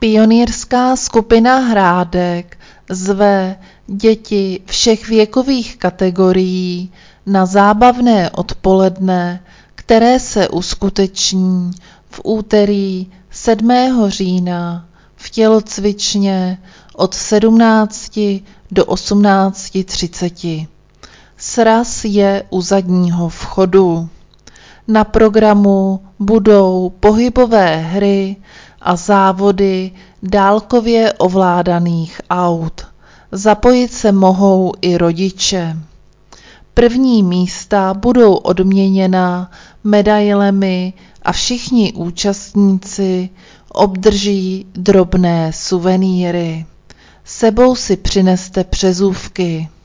Pionýrská skupina Hrádek zve děti všech věkových kategorií na zábavné odpoledne, které se uskuteční v úterý 7. října v tělocvičně od 17 do 18:30. Sraz je u zadního vchodu. Na programu budou pohybové hry a závody dálkově ovládaných aut. Zapojit se mohou i rodiče. První místa budou odměněna medailemi a všichni účastníci obdrží drobné suvenýry. Sebou si přineste přezůvky.